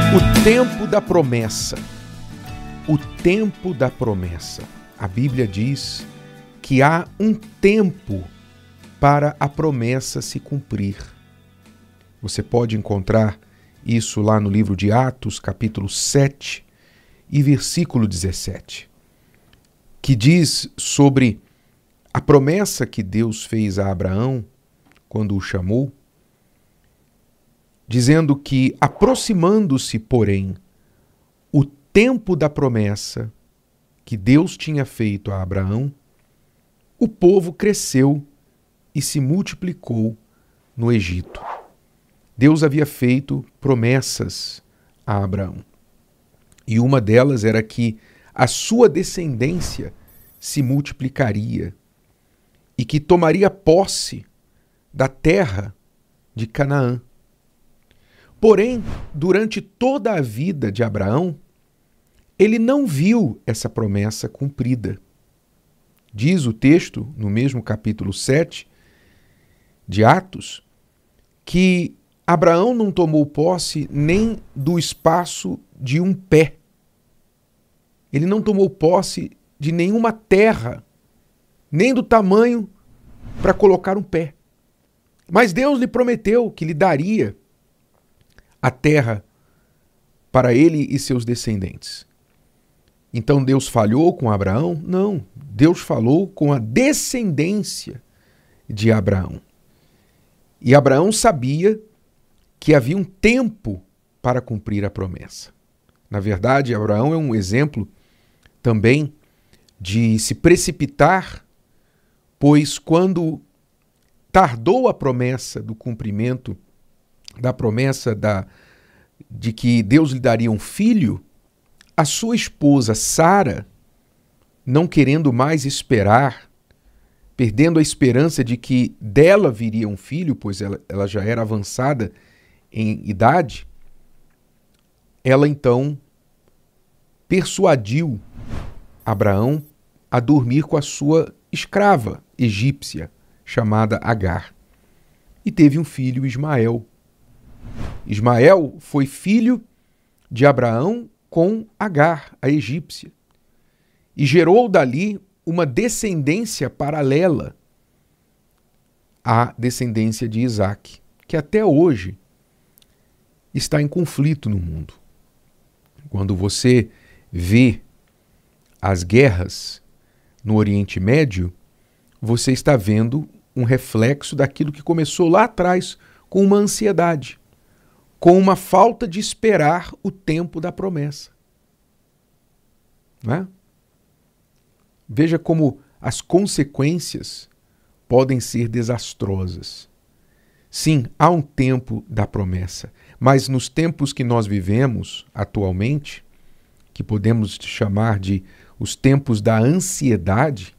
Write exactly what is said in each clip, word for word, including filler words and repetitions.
O tempo da promessa. O tempo da promessa. A Bíblia diz que há um tempo para a promessa se cumprir. Você pode encontrar isso lá no livro de Atos, capítulo sete e versículo dezessete, que diz sobre a promessa que Deus fez a Abraão quando o chamou, dizendo que, aproximando-se, porém, o tempo da promessa que Deus tinha feito a Abraão, o povo cresceu e se multiplicou no Egito. Deus havia feito promessas a Abraão. E uma delas era que a sua descendência se multiplicaria e que tomaria posse da terra de Canaã. Porém, durante toda a vida de Abraão, ele não viu essa promessa cumprida. Diz o texto, no mesmo capítulo sete de Atos, que Abraão não tomou posse nem do espaço de um pé. Ele não tomou posse de nenhuma terra, nem do tamanho para colocar um pé. Mas Deus lhe prometeu que lhe daria a terra para ele e seus descendentes. Então Deus falhou com Abraão? Não. Deus falou com a descendência de Abraão. E Abraão sabia que havia um tempo para cumprir a promessa. Na verdade, Abraão é um exemplo também de se precipitar, pois quando tardou a promessa do cumprimento da promessa da, de que Deus lhe daria um filho, a sua esposa Sara, não querendo mais esperar, perdendo a esperança de que dela viria um filho, pois ela, ela já era avançada em idade, ela então persuadiu Abraão a dormir com a sua escrava egípcia, chamada Agar, e teve um filho, Ismael. Ismael foi filho de Abraão com Agar, a egípcia, e gerou dali uma descendência paralela à descendência de Isaque, que até hoje está em conflito no mundo. Quando você vê as guerras no Oriente Médio, você está vendo um reflexo daquilo que começou lá atrás com uma ansiedade, com uma falta de esperar o tempo da promessa. Não é? Veja como as consequências podem ser desastrosas. Sim, há um tempo da promessa, mas nos tempos que nós vivemos atualmente, que podemos chamar de os tempos da ansiedade,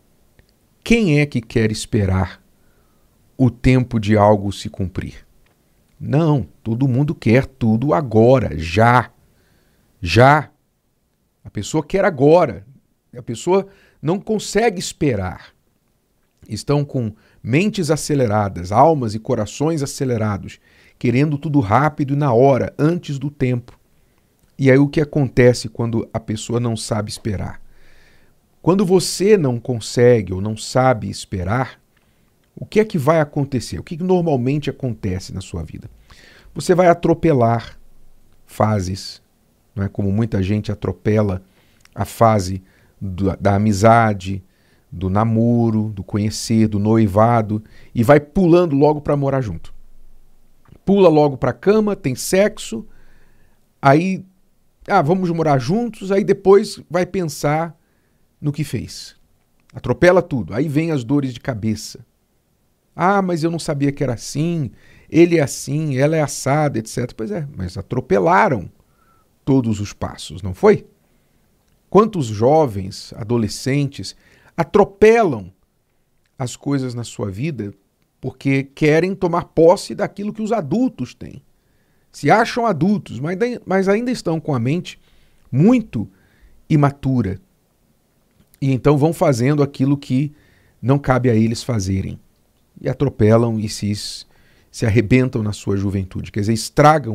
quem é que quer esperar o tempo de algo se cumprir? Não, todo mundo quer tudo agora, já. Já. A pessoa quer agora. A pessoa não consegue esperar. Estão com mentes aceleradas, almas e corações acelerados, querendo tudo rápido e na hora, antes do tempo. E aí o que acontece quando a pessoa não sabe esperar? Quando você não consegue ou não sabe esperar, o que é que vai acontecer? O que normalmente acontece na sua vida? Você vai atropelar fases, não é? Como muita gente atropela a fase do, da amizade, do namoro, do conhecer, do noivado, e vai pulando logo para morar junto. Pula logo para a cama, tem sexo, aí, ah, vamos morar juntos, aí depois vai pensar no que fez. Atropela tudo, aí vem as dores de cabeça. Ah, mas eu não sabia que era assim, ele é assim, ela é assada, etcétera. Pois é, mas atropelaram todos os passos, não foi? Quantos jovens, adolescentes, atropelam as coisas na sua vida porque querem tomar posse daquilo que os adultos têm. Se acham adultos, mas ainda estão com a mente muito imatura. E então vão fazendo aquilo que não cabe a eles fazerem. E atropelam e se, se arrebentam na sua juventude. Quer dizer, estragam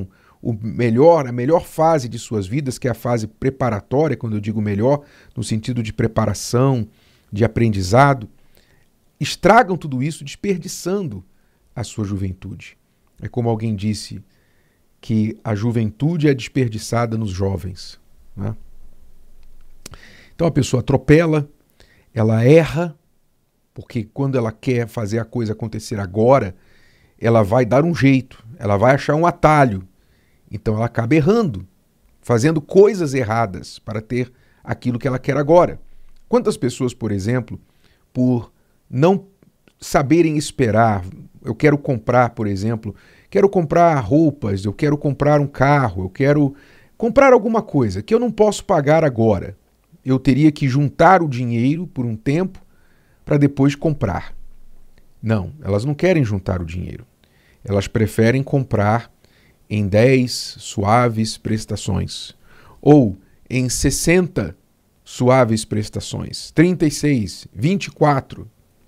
o melhor, a melhor fase de suas vidas, que é a fase preparatória, quando eu digo melhor, no sentido de preparação, de aprendizado, estragam tudo isso desperdiçando a sua juventude. É como alguém disse que a juventude é desperdiçada nos jovens, né? Então a pessoa atropela, ela erra, porque quando ela quer fazer a coisa acontecer agora, ela vai dar um jeito, ela vai achar um atalho. Então ela acaba errando, fazendo coisas erradas para ter aquilo que ela quer agora. Quantas pessoas, por exemplo, por não saberem esperar, eu quero comprar, por exemplo, quero comprar roupas, eu quero comprar um carro, eu quero comprar alguma coisa que eu não posso pagar agora. Eu teria que juntar o dinheiro por um tempo para depois comprar. Não, elas não querem juntar o dinheiro. Elas preferem comprar em dez suaves prestações, ou em sessenta suaves prestações, trinta e seis, vinte e quatro.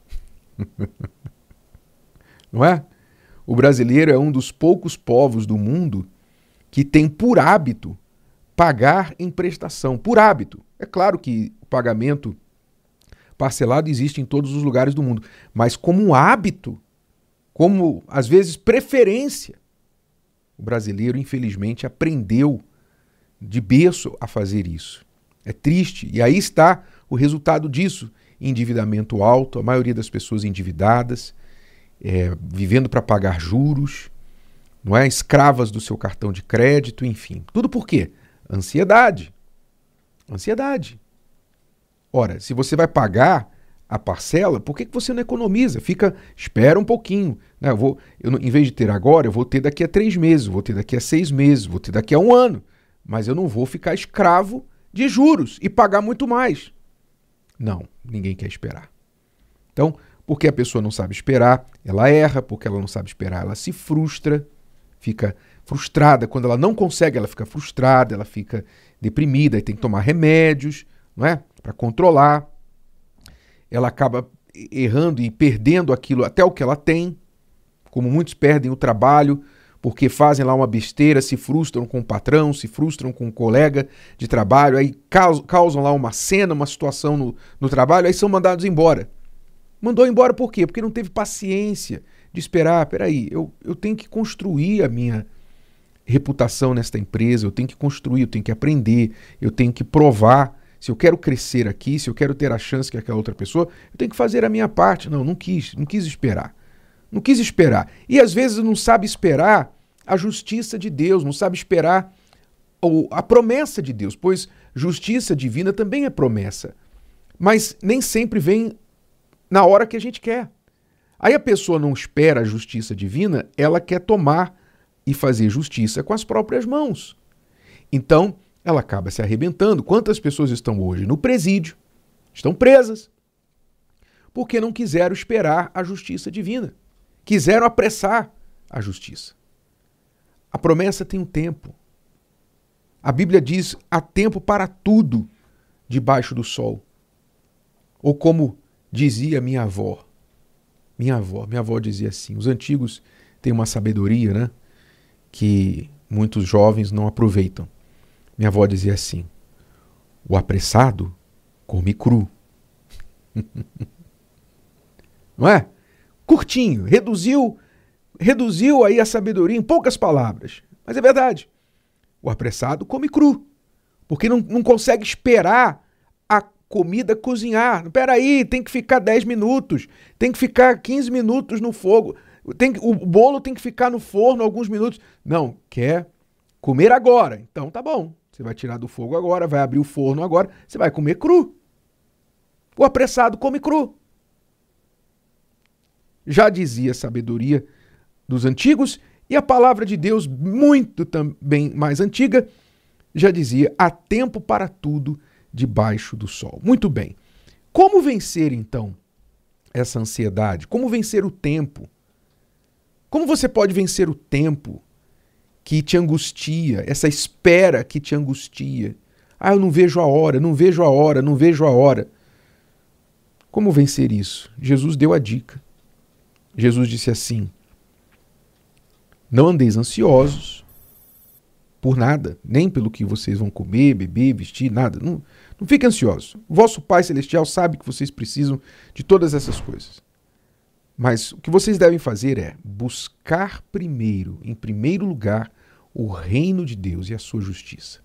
Não é? O brasileiro é um dos poucos povos do mundo que tem por hábito pagar em prestação, por hábito. É claro que o pagamento parcelado existe em todos os lugares do mundo, mas como um hábito, como às vezes preferência, o brasileiro infelizmente aprendeu de berço a fazer isso. É triste, e aí está o resultado disso: endividamento alto, a maioria das pessoas endividadas, é, vivendo para pagar juros, não é? Escravas do seu cartão de crédito, enfim. Tudo por quê? Ansiedade. Ansiedade. Ora, se você vai pagar a parcela, por que que você não economiza? Fica, espera um pouquinho. Né? Eu vou, eu, em vez de ter agora, eu vou ter daqui a três meses, vou ter daqui a seis meses, vou ter daqui a um ano. Mas eu não vou ficar escravo de juros e pagar muito mais. Não, ninguém quer esperar. Então, porque a pessoa não sabe esperar, ela erra, porque ela não sabe esperar, ela se frustra, fica frustrada. Quando ela não consegue, ela fica frustrada, ela fica deprimida e tem que tomar remédios, não é? Para controlar. Ela acaba errando e perdendo aquilo, até o que ela tem, como muitos perdem o trabalho, porque fazem lá uma besteira, se frustram com o patrão, se frustram com o colega de trabalho, aí causam lá uma cena, uma situação no, no trabalho, aí são mandados embora. Mandou embora por quê? Porque não teve paciência de esperar. Peraí, eu, eu tenho que construir a minha reputação nesta empresa, eu tenho que construir, eu tenho que aprender, eu tenho que provar. Se eu quero crescer aqui, se eu quero ter a chance que aquela outra pessoa, eu tenho que fazer a minha parte. Não, não quis, não quis esperar. Não quis esperar. E às vezes não sabe esperar a justiça de Deus, não sabe esperar a promessa de Deus, pois justiça divina também é promessa. Mas nem sempre vem na hora que a gente quer. Aí a pessoa não espera a justiça divina, ela quer tomar e fazer justiça com as próprias mãos. Então, ela acaba se arrebentando. Quantas pessoas estão hoje no presídio, estão presas, porque não quiseram esperar a justiça divina. Quiseram apressar a justiça. A promessa tem um tempo. A Bíblia diz: há tempo para tudo debaixo do sol. Ou como dizia minha avó. Minha avó, minha avó dizia assim: os antigos têm uma sabedoria, né, que muitos jovens não aproveitam. Minha avó dizia assim: o apressado come cru. Não é? Curtinho, reduziu, reduziu aí a sabedoria em poucas palavras. Mas é verdade. O apressado come cru, porque não, não consegue esperar a comida cozinhar. Peraí, tem que ficar dez minutos, tem que ficar quinze minutos no fogo, tem, o bolo tem que ficar no forno alguns minutos. Não, quer comer agora. Então tá bom, você vai tirar do fogo agora, vai abrir o forno agora, você vai comer cru. O apressado come cru. Já dizia a sabedoria dos antigos, e a palavra de Deus, muito também mais antiga, já dizia: há tempo para tudo debaixo do sol. Muito bem. Como vencer, então, essa ansiedade? Como vencer o tempo? Como você pode vencer o tempo que te angustia, essa espera que te angustia? Ah, eu não vejo a hora, não vejo a hora, não vejo a hora. Como vencer isso? Jesus deu a dica. Jesus disse assim: não andeis ansiosos por nada, nem pelo que vocês vão comer, beber, vestir, nada. Não, não fiquem ansiosos. O vosso Pai Celestial sabe que vocês precisam de todas essas coisas. Mas o que vocês devem fazer é buscar primeiro, em primeiro lugar, o reino de Deus e a sua justiça.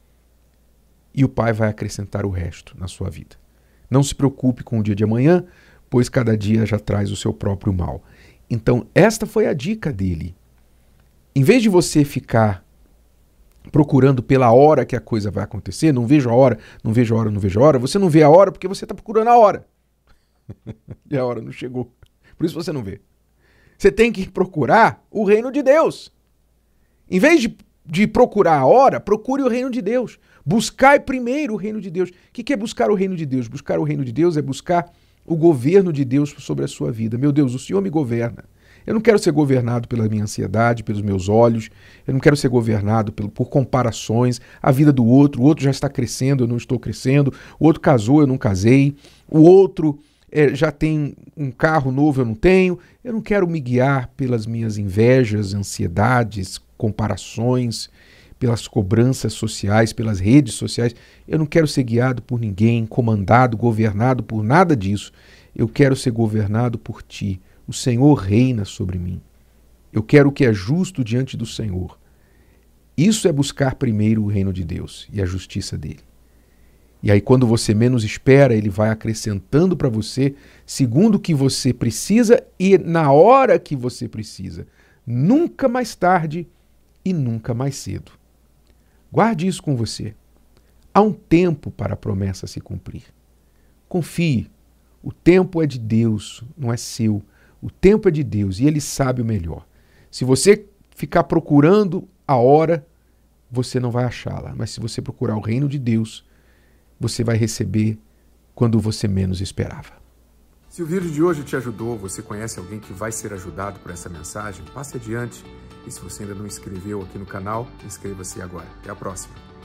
E o Pai vai acrescentar o resto na sua vida. Não se preocupe com o dia de amanhã, pois cada dia já traz o seu próprio mal. Então, esta foi a dica dele. Em vez de você ficar procurando pela hora que a coisa vai acontecer, não vejo a hora, não vejo a hora, não vejo a hora, você não vê a hora porque você está procurando a hora. E a hora não chegou. Por isso você não vê. Você tem que procurar o reino de Deus. Em vez de, de procurar a hora, procure o reino de Deus. Buscai primeiro o reino de Deus. O que, que é buscar o reino de Deus? Buscar o reino de Deus é buscar o governo de Deus sobre a sua vida. Meu Deus, o Senhor me governa. Eu não quero ser governado pela minha ansiedade, pelos meus olhos. Eu não quero ser governado por, por comparações. A vida do outro, o outro já está crescendo, eu não estou crescendo. O outro casou, eu não casei. O outro é, já tem um carro novo, eu não tenho. Eu não quero me guiar pelas minhas invejas, ansiedades, comparações, pelas cobranças sociais, pelas redes sociais. Eu não quero ser guiado por ninguém, comandado, governado por nada disso. Eu quero ser governado por Ti. O Senhor reina sobre mim. Eu quero o que é justo diante do Senhor. Isso é buscar primeiro o reino de Deus e a justiça dele. E aí, quando você menos espera, ele vai acrescentando para você segundo o que você precisa e na hora que você precisa. Nunca mais tarde e nunca mais cedo. Guarde isso com você. Há um tempo para a promessa se cumprir. Confie. O tempo é de Deus, não é seu. O tempo é de Deus e Ele sabe o melhor. Se você ficar procurando a hora, você não vai achá-la. Mas se você procurar o reino de Deus, você vai receber quando você menos esperava. Se o vídeo de hoje te ajudou, você conhece alguém que vai ser ajudado por essa mensagem, passe adiante. E se você ainda não inscreveu aqui no canal, inscreva-se agora. Até a próxima.